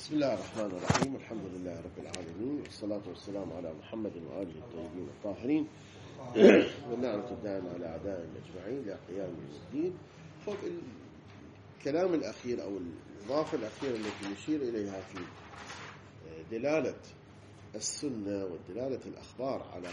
بسم الله الرحمن الرحيم. الحمد لله رب العالمين، والصلاة والسلام على محمد وآله الطيبين الطاهرين، والنعمة الدائمة على أعدائهم أجمعين إلى قيام يوم الدين. الكلام الأخير أو الإضافة الأخيرة التي نشير إليها في دلالة السنة ودلالة الأخبار على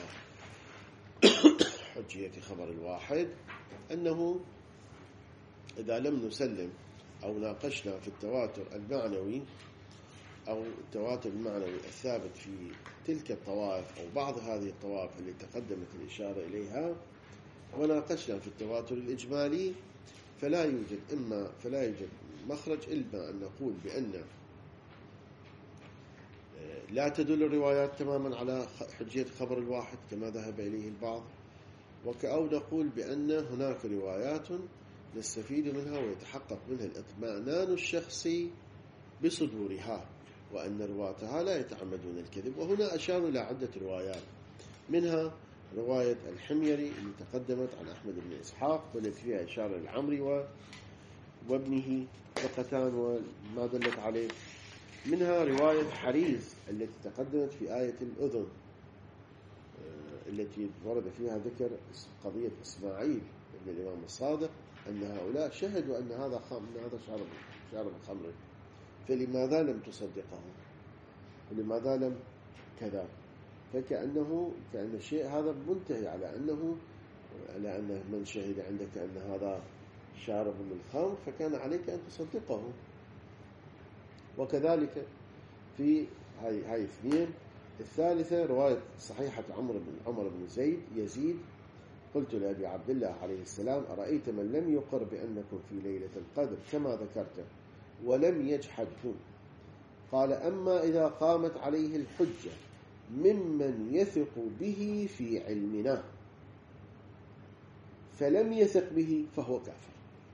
حجية خبر الواحد، أنه إذا لم نسلم أو ناقشنا في التواتر المعنوي أو التواتر المعنوي الثابت في تلك الطوائف أو بعض هذه الطوائف التي تقدمت الإشارة إليها، وناقشنا في التواتر الإجمالي، فلا يوجد مخرج إلا أن نقول بأن لا تدل الروايات تماما على حجية خبر الواحد كما ذهب إليه البعض، أو نقول بأن هناك روايات نستفيد منها ويتحقق منها الاطمئنان الشخصي بصدورها، وأن رواتها لا يتعمدون الكذب. وهنا أشار إلى عدة روايات، منها رواية الحميري اللي تقدمت عن أحمد بن إسحاق والتي فيها إشارة العمري وابنه ثقتان وما دلت عليه، منها رواية حريز التي تقدمت في آية الأذن التي ورد فيها ذكر قضية إسماعيل ابن الإمام الصادق، أن هؤلاء شهدوا أن هذا شارب خمر، فلماذا لم تصدقه ولماذا لم كذا؟ فكأن الشيء هذا منتهي على أن من شهد عندك أن هذا شارب من الخمر فكان عليك أن تصدقه. وكذلك في هاي اثنين. الثالثة رواية صحيحة عمر بن يزيد: قلت لأبي عبد الله عليه السلام: أرأيت من لم يقر بأنكم في ليلة القدر كما ذكرت ولم يجحده؟ قال: أما إذا قامت عليه الحجة ممن يثق به في علمنا فلم يثق به فهو كافر.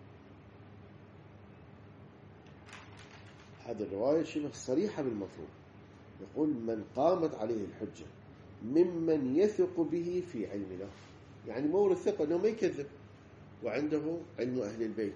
هذه الرواية شبه صريحة بالمطلوب، يقول من قامت عليه الحجة ممن يثق به في علمنا، يعني مورد ثقة أنه ما يكذب وعنده علم أهل البيت،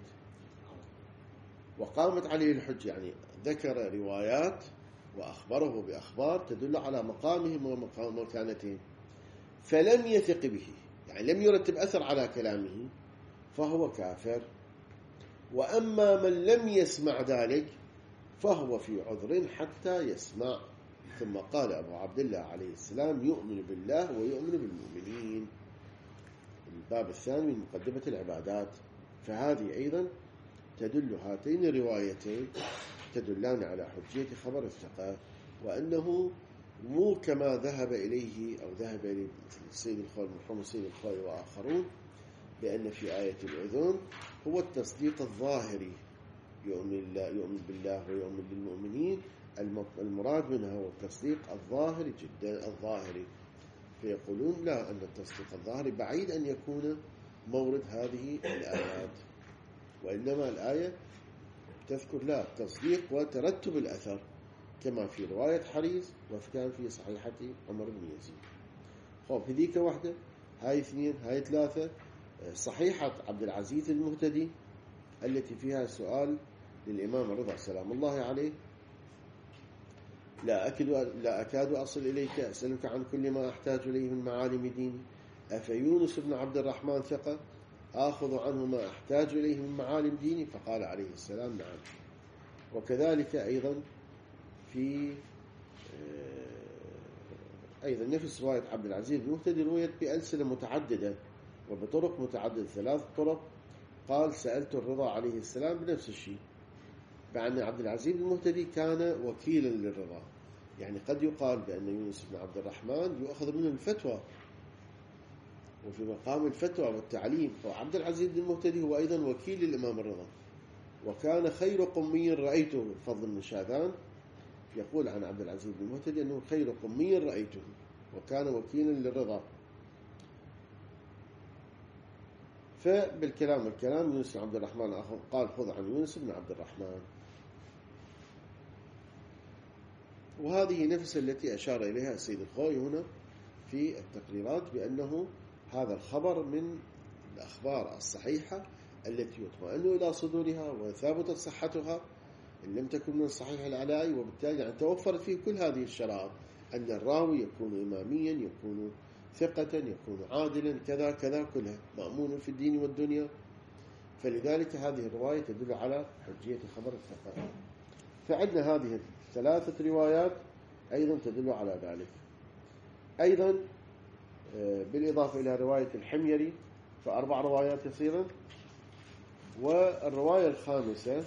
وقامت عليه الحجة يعني ذكر روايات وأخبره بأخبار تدل على مقامهم ومكانتهم، فلم يثق به يعني لم يرتب أثر على كلامه فهو كافر. وأما من لم يسمع ذلك فهو في عذر حتى يسمع. ثم قال أبو عبد الله عليه السلام: يؤمن بالله ويؤمن بالمؤمنين. الباب الثاني من مقدمة العبادات. فهذه أيضا تدل هاتين الروايتين تدلان على حجية خبر الثقة، وأنه مو كما ذهب إليه السيد الخوي محمد السيد الخوي وآخرون بأن في آية الأذن هو التصديق الظاهري، يؤمن بالله ويؤمن بالمؤمنين. المراد منها هو التصديق الظاهري جدا الظاهري، فيقولون لا، أن التصديق الظاهري بعيد أن يكون مورد هذه الآيات، وإنما الآية تذكر لا تصديق وترتب الأثر كما في رواية حريز وكان في صحيحة عمر بن يزيد. في ذيك واحدة. هاي اثنين. هاي ثلاثة. صحيحة عبد العزيز المهتدي التي فيها سؤال للإمام الرضا سلام الله عليه: لا أكاد أصل إليك أسألك عن كل ما أحتاج إليه من معالم ديني، أفيونس بن عبد الرحمن ثقة آخذ عنه ما أحتاج إليه من معالم ديني؟ فقال عليه السلام: نعم. وكذلك أيضا في أيضا نفس رواية عبد العزيز المهتدي رويت بألسنة متعددة وبطرق متعددة، 3 طرق. قال: سألت الرضا عليه السلام بنفس الشيء، بأن عبد العزيز المهتدي كان وكيلا للرضا، يعني قد يقال بأن يونس بن عبد الرحمن يؤخذ منه الفتوى وفي مقام الفتوى والتعليم، وعبد العزيز المهتدي هو أيضا وكيل للإمام الرضا، وكان خير قمي رأيته. الفضل بن شاذان يقول عن عبد العزيز المهتدي أنه خير قمي رأيته وكان وكيلا للرضا. فبالكلام يونس بن عبد الرحمن قال: خذ عن يونس بن عبد الرحمن. وهذه نفس التي أشار إليها السيد الخوي هنا في التقريرات، بأنه هذا الخبر من الأخبار الصحيحة التي يطمئن إلى صدورها وثابتت صحتها، إن لم تكن من الصحيح العلائي، وبالتالي يعني توفرت فيه كل هذه الشرائط، أن الراوي يكون إماميا، يكون ثقة، يكون عادلا، كذا كذا، كلها مأمون في الدين والدنيا. فلذلك هذه الرواية تدل على حجية خبر الثقة. فعندنا هذه الثلاثة روايات أيضا تدل على ذلك. أيضا بالإضافة إلى رواية الحميري فأربع روايات يصيرا. والرواية الخامسة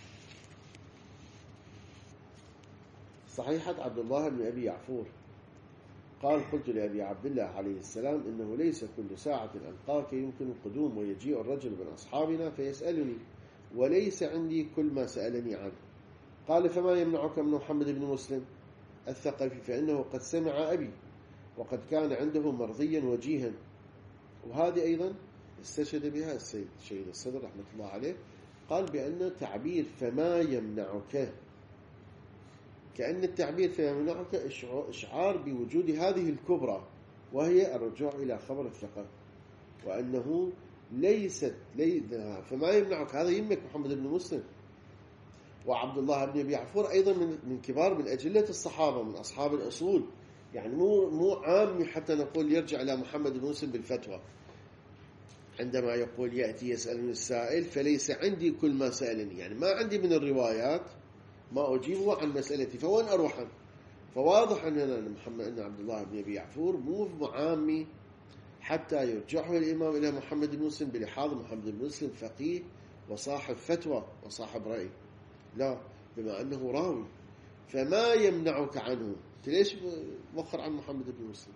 صحيحة عبد الله بن أبي يعفور قال: قلت لأبي عبد الله عليه السلام: إنه ليس كل ساعة ألقاك يمكن القدوم، ويجيء الرجل من أصحابنا فيسألني، وليس عندي كل ما سألني عنه. قال: فما يمنعك من محمد بن مسلم الثقفي، فإنه قد سمع أبي، وقد كان عنده مرضيا وجيها. وهذه أيضا استشهد بها السيد الصدر رحمة الله عليه، قال بأن تعبير فما يمنعك، كأن التعبير فما يمنعك إشعار بوجود هذه الكبرى، وهي الرجوع إلى خبر الثقة، وأنه ليست فما يمنعك، هذا يمك محمد بن مسلم. وعبد الله بن أبي يعفور أيضا من كبار، من أجلة الصحابة، من أصحاب الأصول، يعني مو عامي حتى نقول يرجع إلى محمد بن مسلم بالفتوى. عندما يقول يأتي يسألني السائل فليس عندي كل ما سألني، يعني ما عندي من الروايات ما أجيبه عن مسألتي، فوين أروح عنه؟ فواضح أن عبد الله بن أبي يعفور مو معامي حتى يرجعه الإمام إلى محمد بن مسلم بلحاظ محمد بن مسلم فقيه وصاحب فتوى وصاحب رأي، لا، بما أنه راوي. فما يمنعك عنه، ليش مخر عن محمد بن مسلم؟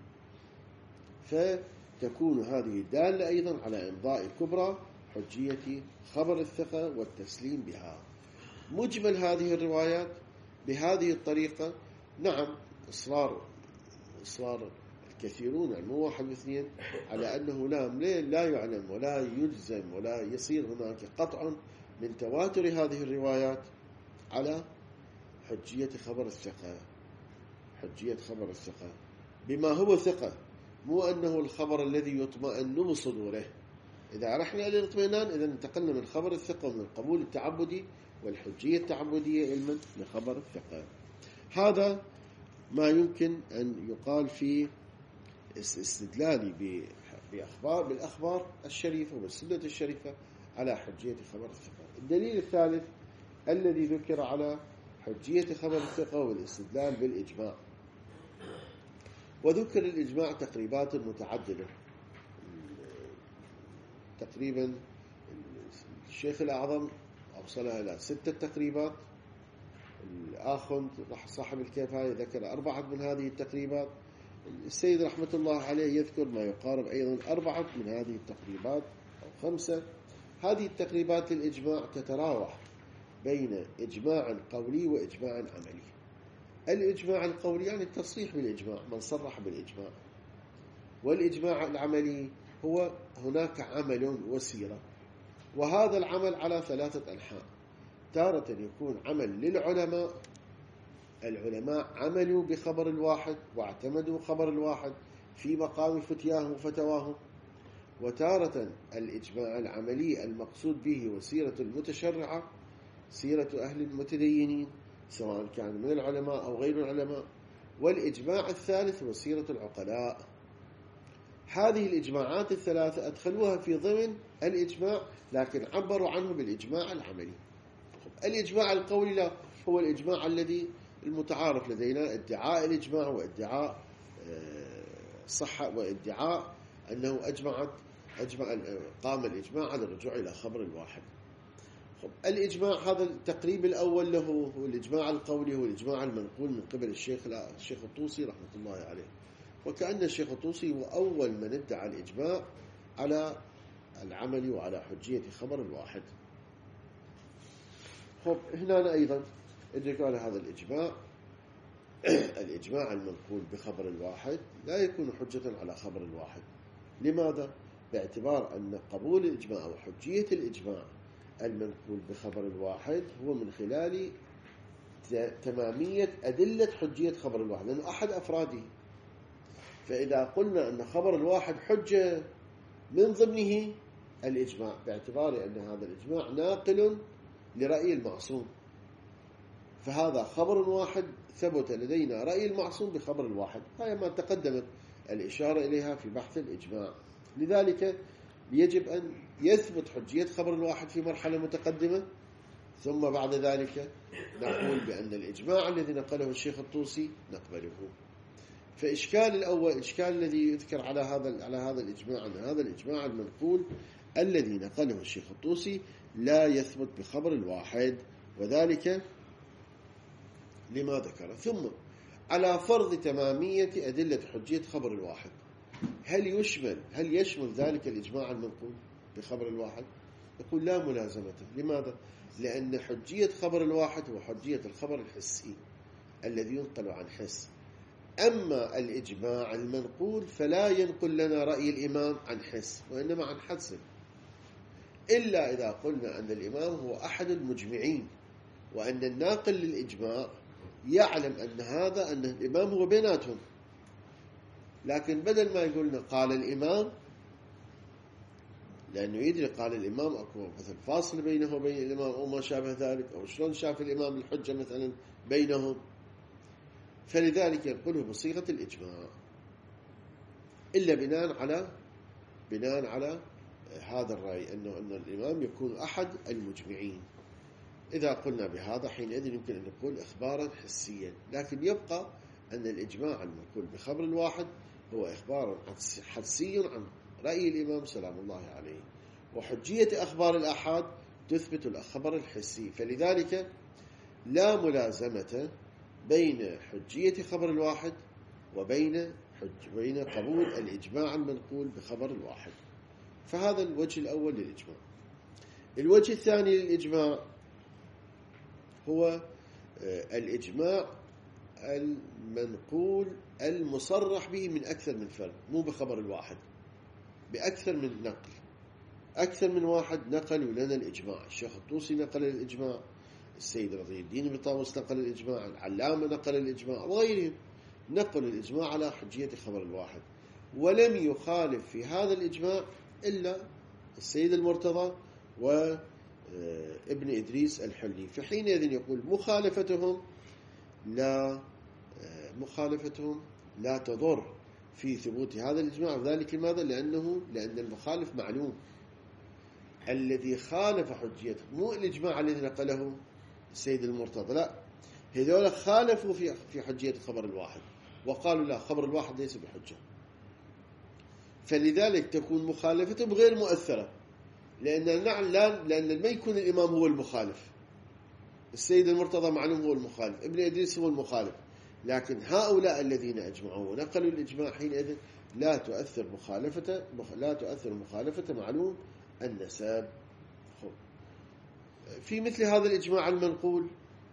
فتكون هذه دالة أيضا على إمضاء الكبرى حجية خبر الثقة والتسليم بها. مجمل هذه الروايات بهذه الطريقة، نعم، إصرار الكثيرون، مو واحد واثنين، على أنه لا يعلم ولا يجزم ولا يصير هناك قطع من تواتر هذه الروايات على حجية خبر الثقة. حجية خبر الثقة بما هو ثقة، مو أنه الخبر الذي يطمئن بصدوره. إذا رحنا إلى الاطمئنان، إذا انتقلنا من خبر الثقة ومن القبول التعبدي والحجية التعبدية علما لخبر الثقة. هذا ما يمكن أن يقال في استدلالي بالأخبار الشريفة والسنة الشريفة على حجية خبر الثقة. الدليل الثالث الذي ذكر على حجية خبر الثقة والاستدلال بالإجماع. وذكر الإجماع تقريبات متعددة، تقريبا الشيخ الأعظم أوصلها إلى 6 تقريبات، الآخوند صاحب الكفاية ذكر 4 من هذه التقريبات، السيد رحمة الله عليه يذكر ما يقارب أيضا 4 من هذه التقريبات أو 5. هذه التقريبات للإجماع تتراوح بين إجماع قولي وإجماع عملي. الإجماع القولي يعني التصريح بالإجماع، من صرح بالإجماع. والإجماع العملي هو هناك عمل وسيرة، وهذا العمل على 3 أنحاء. تارة يكون عمل للعلماء، العلماء عملوا بخبر الواحد واعتمدوا خبر الواحد في مقام فتياه وفتواه. وتارة الإجماع العملي المقصود به وسيرة المتشرعة، سيرة أهل المتدينين سواء كان من العلماء أو غير العلماء. والإجماع الثالث وسيرة العقلاء. هذه الإجماعات الثلاثة أدخلوها في ضمن الإجماع، لكن عبروا عنه بالإجماع العملي. الإجماع القولي لا، هو الإجماع الذي المتعارف لدينا، ادعاء الإجماع وادعاء صحة وادعاء أنه قام الإجماع على الرجوع إلى خبر الواحد. الإجماع هذا التقريب الأول له هو الإجماع القولي، هو الإجماع المنقول من قبل الشيخ الطوسي رحمة الله عليه. وكأن الشيخ الطوسي هو أول من ادعى الإجماع على العمل وعلى حجية خبر الواحد. هنا أيضا قال هذا الإجماع المنقول بخبر الواحد لا يكون حجة على خبر الواحد. لماذا؟ باعتبار أن قبول الإجماع وحجية الإجماع المنقول بخبر الواحد هو من خلال تمامية أدلة حجية خبر الواحد، لأنه أحد أفراده. فإذا قلنا أن خبر الواحد حجة من ضمنه الإجماع، باعتبار أن هذا الإجماع ناقل لرأي المعصوم، فهذا خبر واحد ثبت لدينا رأي المعصوم بخبر الواحد. هاي ما تقدمت الإشارة إليها في بحث الإجماع. لذلك يجب أن يثبت حجية خبر الواحد في مرحلة متقدمة، ثم بعد ذلك نقول بأن الإجماع الذي نقله الشيخ الطوسي نقبله. فإشكال الأول، إشكال الذي يذكر على هذا الإجماع، أن هذا الإجماع المنقول الذي نقله الشيخ الطوسي لا يثبت بخبر الواحد، وذلك لما ذكر. ثم على فرض تمامية أدلة حجية خبر الواحد، هل يشمل ذلك الإجماع المنقول بخبر الواحد؟ يقول لا ملازمة. لماذا؟ لأن حجية خبر الواحد هو حجية الخبر الحسي الذي ينقل عن حس. أما الإجماع المنقول فلا ينقل لنا رأي الإمام عن حس، وإنما عن حدس، إلا إذا قلنا أن الإمام هو أحد المجمعين، وأن الناقل للإجماع يعلم أن الإمام هو بيناتهم. لكن بدل ما يقولنا قال الإمام، لأنه يدري قال الإمام أكو مثل فاصل بينه وبين الإمام أو ما شابه ذلك، أو شلون شاف الإمام الحجة مثلا بينهم، فلذلك ينقله بصيغة الإجماع، إلا بناء على هذا الرأي أن الإمام يكون أحد المجمعين. إذا قلنا بهذا حينئذ يمكن أن نقول إخبارا حسيا، لكن يبقى أن الإجماع المنقول بخبر الواحد هو إخبار حسي عن رأي الإمام سلام الله عليه، وحجية أخبار الآحاد تثبت الخبر الحسي. فلذلك لا ملازمة بين حجية خبر الواحد وبين قبول الإجماع المنقول بخبر الواحد. فهذا الوجه الأول للإجماع. الوجه الثاني للإجماع هو الإجماع المنقول المصرح به من أكثر من فرد، مو بخبر الواحد، بأكثر من نقل. أكثر من واحد نقلوا لنا الإجماع. الشيخ الطوسي نقل الإجماع، السيد رضي الدين بن طاووس نقل الإجماع، العلامة نقل الإجماع، وغيرهم نقلوا الإجماع على حجية خبر الواحد. ولم يخالف في هذا الإجماع إلا السيد المرتضى وابن إدريس الحلي. فحينئذ يقول مخالفتهم لا تضر في ثبوت هذا الإجماع. وذلك لماذا؟ لأن المخالف معلوم. الذي خالف حجيته مو الإجماع الذي نقله السيد المرتضى، لا، هذول خالفوا في حجية خبر الواحد وقالوا لا، خبر الواحد ليس بحجة. فلذلك تكون مخالفتهم غير مؤثرة، لأن ما يكون الإمام هو المخالف. السيد المرتضى معلوم هو المخالف، ابن إدريس هو المخالف، لكن هؤلاء الذين أجمعوا ونقلوا الإجماع حينئذ لا تؤثر مخالفة معلوم النسب. في مثل هذا الإجماع المنقول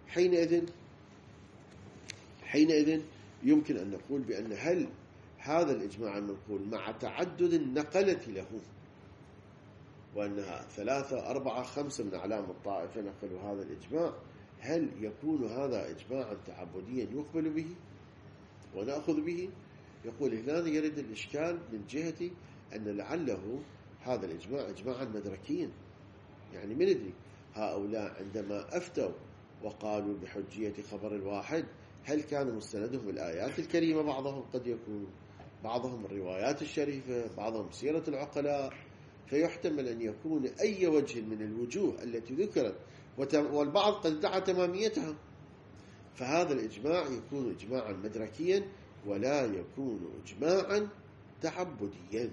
حينئذ يمكن أن نقول بأن هل هذا الإجماع المنقول مع تعدد النقلة له، وأنها 3 4 5 من أعلام الطائفة نقلوا هذا الإجماع، هل يكون هذا إجماعا تعبديا يقبل به ونأخذ به؟ يقول هنا يرد الإشكال من جهة أن لعله هذا الإجماع إجماعا مدركيا. يعني من يدري هؤلاء عندما أفتوا وقالوا بحجية خبر الواحد، هل كان مستندهم الآيات الكريمة؟ بعضهم قد يكون، بعضهم الروايات الشريفة، بعضهم سيرة العقلاء، فيحتمل أن يكون أي وجه من الوجوه التي ذكرت، والبعض قد ادعى تماميتها. فهذا الإجماع يكون إجماعا مدركيا ولا يكون إجماعا تعبديا.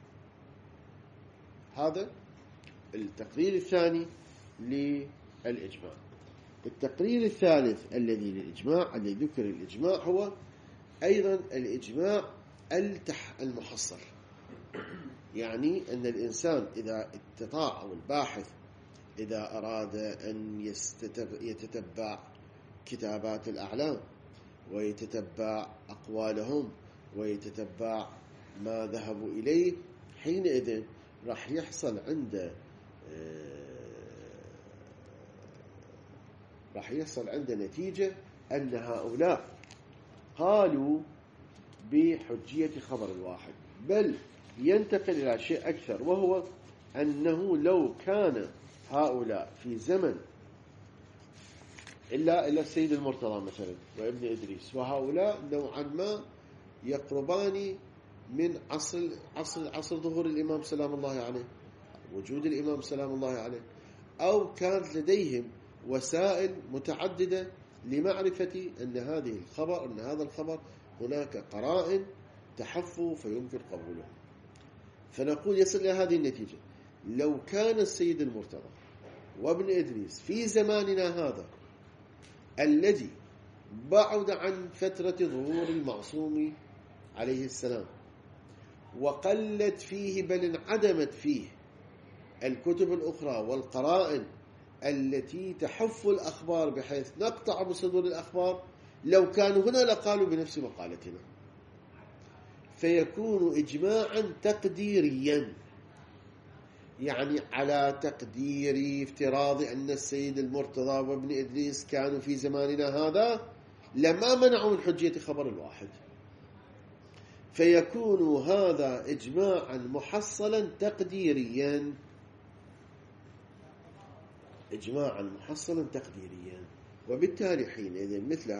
هذا التقرير الثاني للإجماع. التقرير الثالث الذي للإجماع، الذي ذكر الإجماع، هو أيضا الإجماع المحصل. يعني أن الإنسان إذا استطاع، أو الباحث إذا أراد أن يتتبع كتابات الأعلام ويتتبع أقوالهم ويتتبع ما ذهبوا إليه، حينئذ راح يحصل عنده نتيجة أن هؤلاء قالوا بحجية خبر الواحد، بل ينتقل إلى شيء أكثر، وهو أنه لو كان هؤلاء في زمن إلا السيد المرتضى مثلا وابن إدريس، وهؤلاء نوعا ما يقربان من عصر ظهور الإمام سلام الله عليه، وجود الإمام سلام الله عليه، أو كانت لديهم وسائل متعددة لمعرفة أن هذا الخبر هناك قرائن تحفه فيمكن قبوله. فنقول يصل إلى هذه النتيجة: لو كان السيد المرتضى وابن إدريس في زماننا هذا الذي بعد عن فترة ظهور المعصوم عليه السلام، وقلت فيه بل انعدمت فيه الكتب الأخرى والقرائن التي تحف الأخبار بحيث نقطع بصدور الأخبار، لو كانوا هنا لقالوا بنفس مقالتنا، فيكون إجماعا تقديريا، يعني على تقدير افتراض أن السيد المرتضى وابن إدريس كانوا في زماننا هذا لما منعوا من حجية خبر الواحد، فيكون هذا إجماعا محصلا تقديريا، إجماعا محصلا تقديريا. وبالتالي حينئذ مثل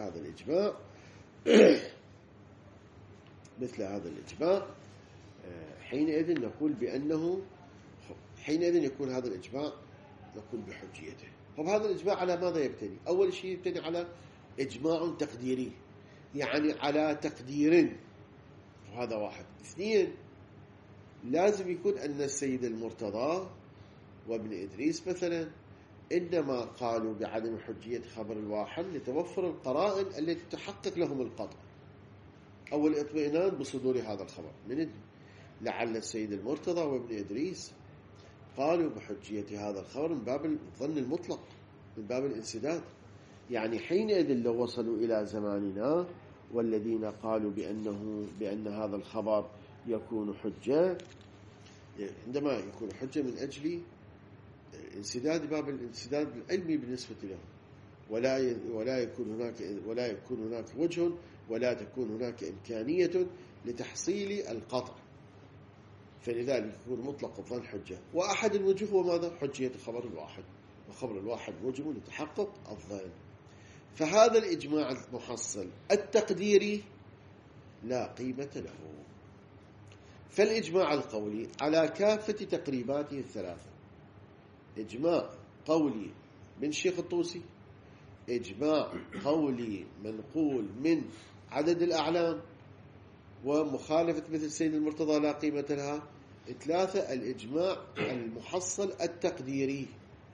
هذا الإجماع حينئذ نقول بأنه حينئذ يكون هذا الإجماع نقول بحجيته. طب هذا الإجماع على ماذا يبتني؟ أول شيء يبتني على إجماع تقديري، يعني على تقدير، وهذا واحد. اثنين، لازم يكون أن السيد المرتضى وابن إدريس مثلا إنما قالوا بعدم حجية خبر الواحد لتوفر القرائن التي تحقق لهم القطع أو الاطمئنان بصدور هذا الخبر. لعل السيد المرتضى وابن إدريس قالوا بحجية هذا الخبر من باب الظن المطلق، من باب الانسداد. يعني حينئذ لو وصلوا إلى زماننا والذين قالوا بأن هذا الخبر يكون حجة، عندما يكون حجة من أجل انسداد باب الانسداد العلمي بالنسبة لهم، ولا يكون هناك وجه ولا تكون هناك إمكانية لتحصيل القطع، فلذلك يكون مطلق الظن حجة. وأحد الوجوه هو ماذا؟ حجية خبر الواحد، وخبر الواحد موجب لتحقق الظن. فهذا الإجماع المحصل التقديري لا قيمة له. فالإجماع القولي على كافة تقريباته الثلاثة: إجماع قولي من شيخ الطوسي، إجماع قولي منقول من عدد الأعلام، ومخالفة مثل السيد المرتضى لا قيمة لها. ثلاثة، الإجماع المحصل التقديري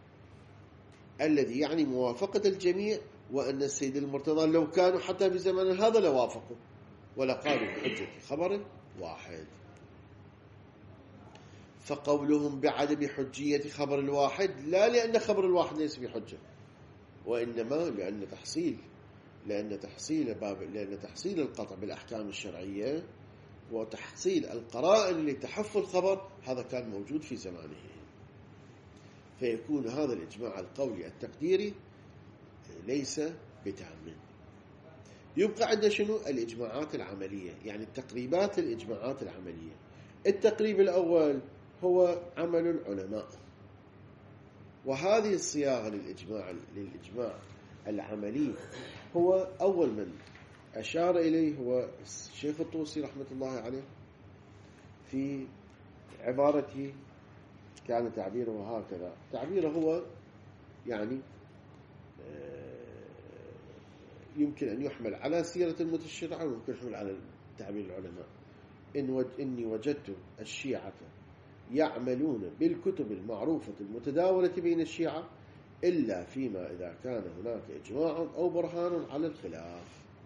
الذي يعني موافقة الجميع، وأن السيد المرتضى لو كانوا حتى في زمن هذا لوافقوا ولقالوا بحجة خبر واحد. فقولهم بعدم حجية خبر الواحد لا لأن خبر الواحد ليس بحجة، وإنما لأن تحصيل القطع بالأحكام الشرعية وتحصيل القرائن لتحف الخبر هذا كان موجود في زمانه. فيكون هذا الإجماع القولي التقديري ليس بتام. يبقى عندنا شنو؟ الإجماعات العملية، يعني التقريبات الإجماعات العملية. التقريب الأول هو عمل العلماء، وهذه الصياغة للإجماع العملي هو أول من أشار إليه هو الشيخ الطوسي رحمة الله عليه في عبارته. كان تعبيره هكذا، تعبيره هو يعني يمكن أن يحمل على سيرة المتشرعة ويمكن يحمل على تعبير العلماء. إني وجدت الشيعة يعملون بالكتب المعروفة المتداولة بين الشيعة إلا فيما إذا كان هناك إجماع أو برهان على الخلاف.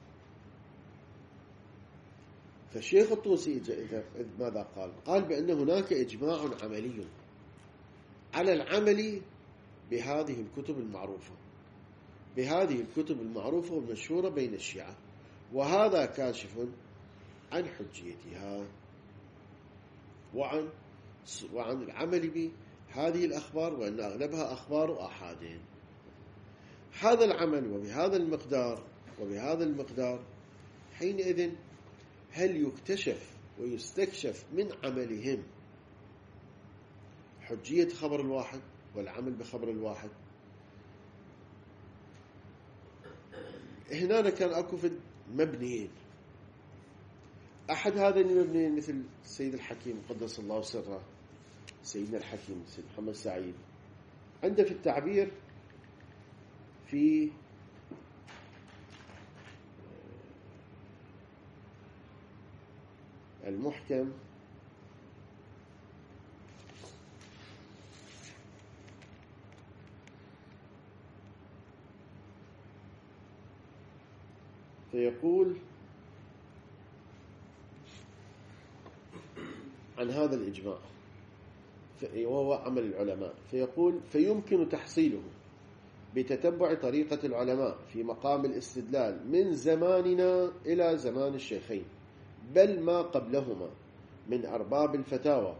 فالشيخ الطوسي ماذا قال؟ قال بأن هناك إجماع عملي على العمل بهذه الكتب المعروفة والمشهورة بين الشيعة، وهذا كاشف عن حجيتها وعن العمل بهذه الأخبار، وأن أغلبها أخبار آحاد. هذا العمل وبهذا المقدار حينئذ هل يكتشف ويستكشف من عملهم حجية خبر الواحد والعمل بخبر الواحد؟ هنا كان أكو مبنيين، أحد هذين المبنيين مثل السيد الحكيم قدس الله سره، سيدنا الحكيم سيد محمد سعيد، عنده في التعبير في المحكم فيقول عن هذا الإجماع وهو عمل العلماء، فيقول فيمكن تحصيله بتتبع طريقة العلماء في مقام الاستدلال من زماننا إلى زمان الشيخين، بل ما قبلهما من أرباب الفتاوى،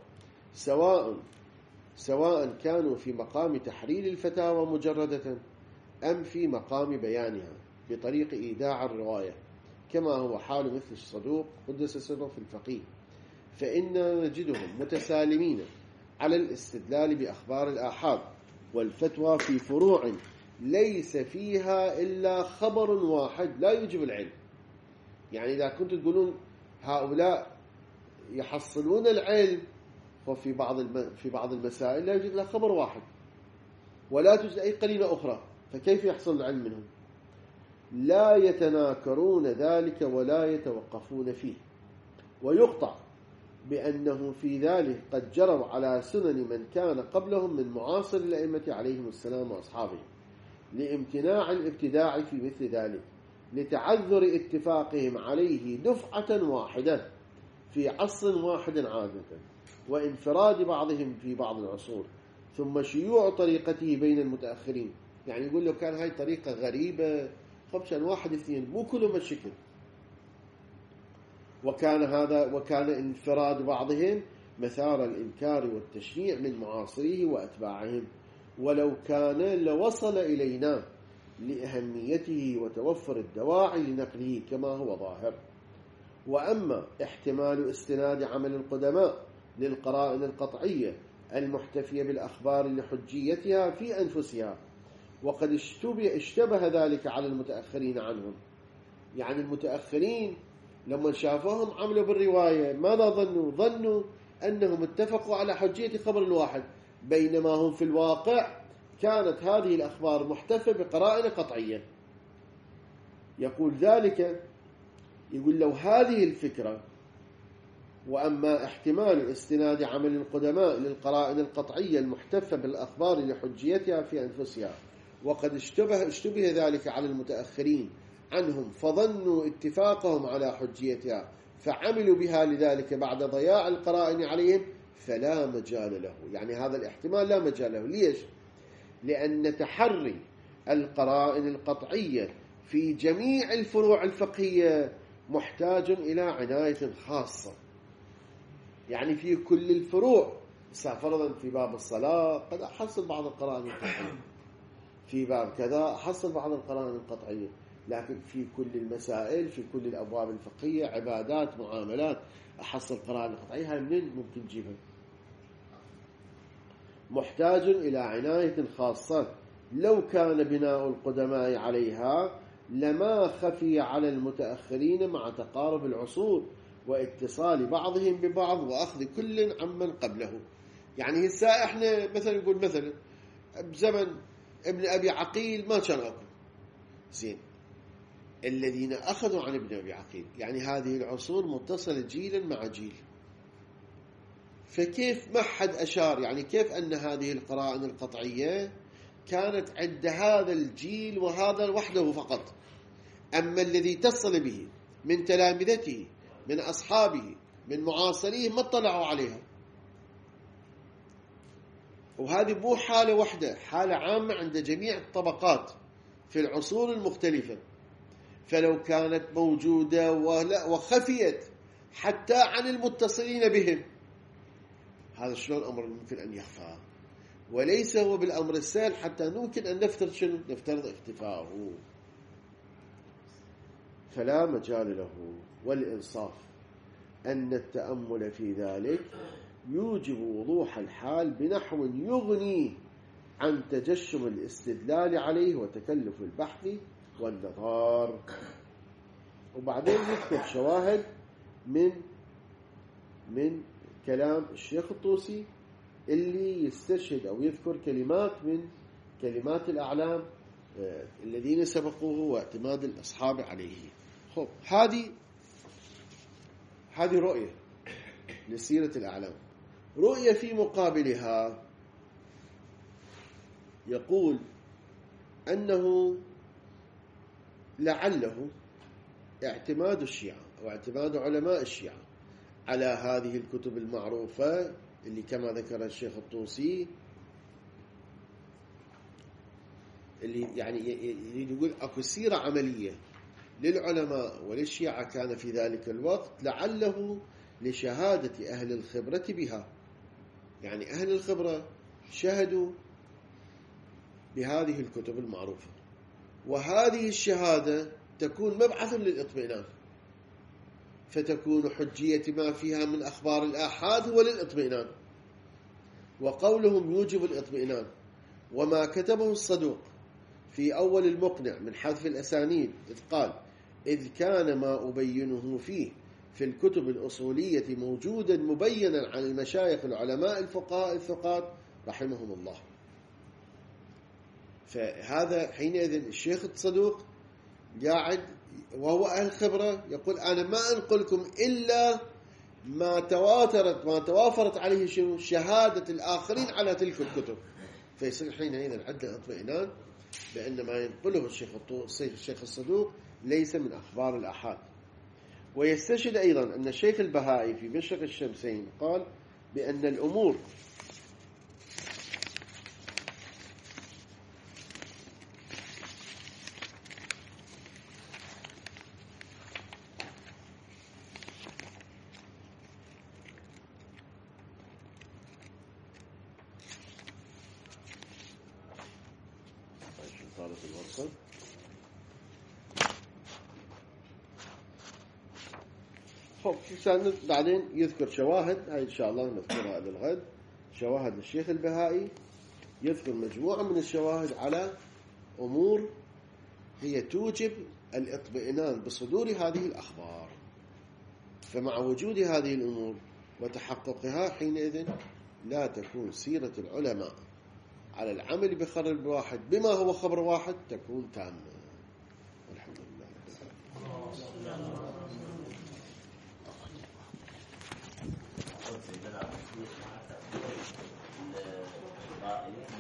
سواء كانوا في مقام تحرير الفتاوى مجردة أم في مقام بيانها بطريق إيداع الرواية، كما هو حال مثل الصدوق قدس سره في الفقيه، فإننا نجدهم متسالمين على الاستدلال بأخبار الآحاد والفتوى في فروع ليس فيها إلا خبر واحد لا يوجب العلم. يعني إذا كنتم تقولون هؤلاء يحصلون العلم، وفي بعض المسائل لا يوجد إلا خبر واحد ولا توجد أي قرينة أخرى، فكيف يحصل العلم منهم؟ لا يتناكرون ذلك ولا يتوقفون فيه، ويقطع بأنه في ذلك قد جروا على سنن من كان قبلهم من معاصر الأئمة عليهم السلام وأصحابهم، لامتناع الابتداع في مثل ذلك، لتعذر اتفاقهم عليه دفعة واحدة في عصر واحد عادة، وانفراد بعضهم في بعض العصور، ثم شيوع طريقته بين المتأخرين. يعني يقول له كان هاي طريقة غريبة، خمسة واحد اثنين مو كلهم الشكل، وكان انفراد بعضهم مثار الإنكار والتشنيع من معاصريه وأتباعهم، ولو كان لوصل إلينا لأهميته وتوفر الدواعي لنقله كما هو ظاهر. وأما احتمال استناد عمل القدماء للقرائن القطعية المحتفية بالأخبار لحجيتها في أنفسها، وقد اشتبه ذلك على المتأخرين عنهم. يعني المتأخرين لما شافوهم عملوا بالرواية ماذا ظنوا أنهم اتفقوا على حجية خبر الواحد، بينما هم في الواقع كانت هذه الأخبار محتفة بقرائن قطعية. يقول ذلك، يقول لو هذه الفكرة، وأما احتمال استناد عمل القدماء للقرائن القطعية المحتفة بالأخبار لحجيتها في أنفسها، وقد اشتبه ذلك على المتأخرين عنهم فظنوا اتفاقهم على حجيتها فعملوا بها، لذلك بعد ضياع القرائن عليهم فلا مجال له. يعني هذا الاحتمال لا مجال له. ليش؟ لأن تحري القرائن القطعية في جميع الفروع الفقهية محتاج إلى عناية خاصة. يعني في كل الفروع، فرضا في باب الصلاة قد أحصل بعض القرائن القطعية، في باب كذا أحصل بعض القرائن القطعية، لكن في كل المسائل في كل الأبواب الفقهية عبادات معاملات أحصل قرائن قطعية، هاي منين ممكن تجيبها؟ محتاج إلى عناية خاصة. لو كان بناء القدماء عليها لما خفي على المتأخرين مع تقارب العصور واتصال بعضهم ببعض وأخذ كل عمن قبله. يعني هسه احنا مثلا نقول مثلا بزمن ابن أبي عقيل ما كان أكو زين، الذين أخذوا عن ابن أبي عقيل، يعني هذه العصور متصلة جيلا مع جيل، فكيف ما حد أشار؟ يعني كيف أن هذه القرائن القطعية كانت عند هذا الجيل وهذا وحده فقط، أما الذي اتصل به من تلامذته من أصحابه من معاصريه ما اطلعوا عليها. وهذه مو حالة واحدة، حالة عامة عند جميع الطبقات في العصور المختلفة. فلو كانت موجودة وخفيت حتى عن المتصلين بهم، هذا شلون أمر ممكن أن يخفى؟ وليس هو بالأمر السهل حتى ممكن أن نفترض اختفاءه. فلا مجال له. والإنصاف أن التأمل في ذلك يوجب وضوح الحال بنحو يغني عن تجشم الاستدلال عليه وتكلف البحث والنظار. وبعدين يذكر شواهد من كلام الشيخ الطوسي اللي يستشهد أو يذكر كلمات من كلمات الأعلام الذين سبقوه واعتماد الأصحاب عليه. خب، هذه رؤية لسيرة الأعلام. رؤية في مقابلها يقول أنه لعله اعتماد الشيعة أو اعتماد علماء الشيعة على هذه الكتب المعروفة اللي كما ذكر الشيخ الطوسي، اللي يعني يريد يقول أكو سيرة عملية للعلماء وللشيعة كان في ذلك الوقت، لعله لشهادة أهل الخبرة بها. يعني أهل الخبرة شهدوا بهذه الكتب المعروفة، وهذه الشهادة تكون مبعث للإطمئنان، فتكون حجية ما فيها من أخبار الآحاد هو للإطمئنان، وقولهم يوجب الإطمئنان. وما كتبه الصدوق في أول المقنع من حذف الأسانيد إذ قال: إذ كان ما أبينه فيه في الكتب الأصولية موجودا مبينا عن المشايخ العلماء الفقهاء الثقات رحمهم الله. فهذا حينئذ الشيخ الصدوق قاعد وهو أهل خبرة يقول: أنا ما أنقلكم إلا ما توافرت عليه شهادة الآخرين على تلك الكتب. فيصير حينئذ عندنا اطمئنان بأن ما ينقله الشيخ الصدوق ليس من أخبار الآحاد. ويستشهد أيضا أن الشيخ البهائي في مشرق الشمسين قال بأن الأمور بعدين يذكر شواهد، هاي إن شاء الله نذكرها للغد، شواهد الشيخ البهائي، يذكر مجموعة من الشواهد على أمور هي توجب الاطمئنان بصدور هذه الأخبار. فمع وجود هذه الأمور وتحققها حينئذ لا تكون سيرة العلماء على العمل بخبر واحد بما هو خبر واحد تكون تامة. الحمد لله.